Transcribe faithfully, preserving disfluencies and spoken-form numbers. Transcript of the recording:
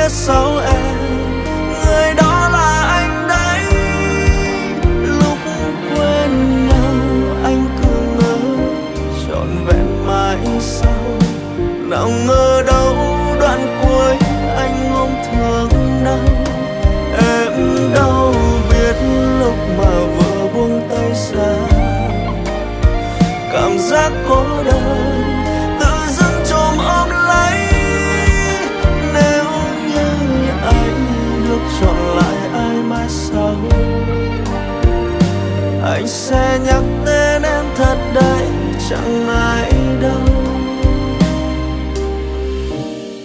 phía sau em, người đó là anh đấy. Lúc quên nhau anh cứ ngỡ trọn vẹn mãi sau, nào ngờ đâu đoạn cuối anh ôm thương đau. Em đâu biết lúc mà vừa buông tay ra, cảm giác cô đơn tự dưng chồm ôm lấy. Nếu như anh được chọn lại ai mãi sau, anh sẽ nhắm